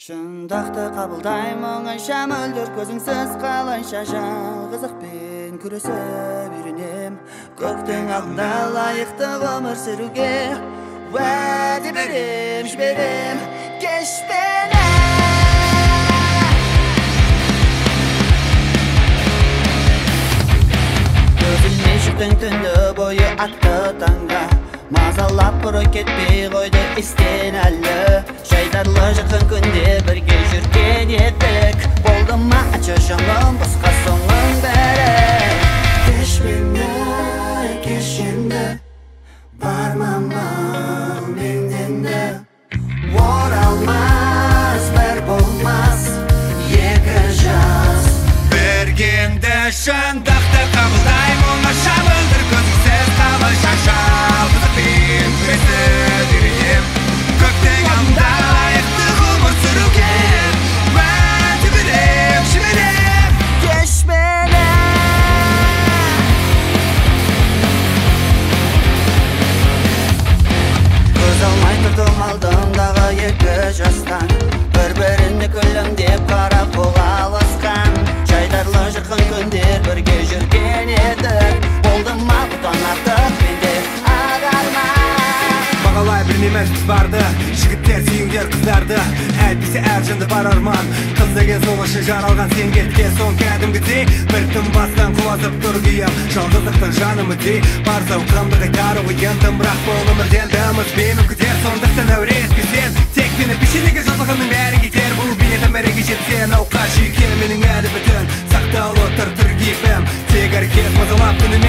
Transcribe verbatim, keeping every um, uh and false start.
Шындықты қабылдаймын айша мөлдір көзіңсіз қалайша жалғыздықпен күресіп үйренем. Көктің алдында лайықты ғұмыр сүруге уәде берем, жіберем, кеш мені. Көзілме жүктің түнді бойы атты таңға, мазалап бұры кетпей қойды істен әлі. Жайдарлы жақын күнде бірге жүрген едік, болды ма ачы жаным босқа соңың бәрі. Кеш мені, кеш енді, бармамын менен де. Оралмас, бір болмас, екі жас. Бергенде шындықты қабылдаймын аша мөлдір көзіңсіз қалайша жалғыздықпен күресіп үйренем. Көктің алдында лайықты ғұмыр сүруге уәде берем, жіберем, кеш мені. Көз алмай тұрдым алдымдағы екі жастан, бір-біріне күлімдеп қарап қол алысқан. Жайдарлы жақын күндер бірге жүрген едік, болды ма бұдан артық менде адарма. бағалай білмейміз біз барды, жігіттер сүйіңдер қыздарды, әйтпесе әр жынды бар арман. Қыз деген сол үшін жаралған, сен кеткен соң кәдімгідей бір түн бастан құлазып тұр күйім. Жалғыздықтың жаным үдей бар зауқымды қайтару ойындым, бірақ бұл өмірден дымыз беймін күдер. Сондықтан әуре етпесен тек мені пешенеге жазылғанның бәрін кетер. Бұл бейнетім мәреге жетсен ауқа жүйкен менің әлі бүтін сақталып тұр түргейпім. Тек әркет мазалап күнін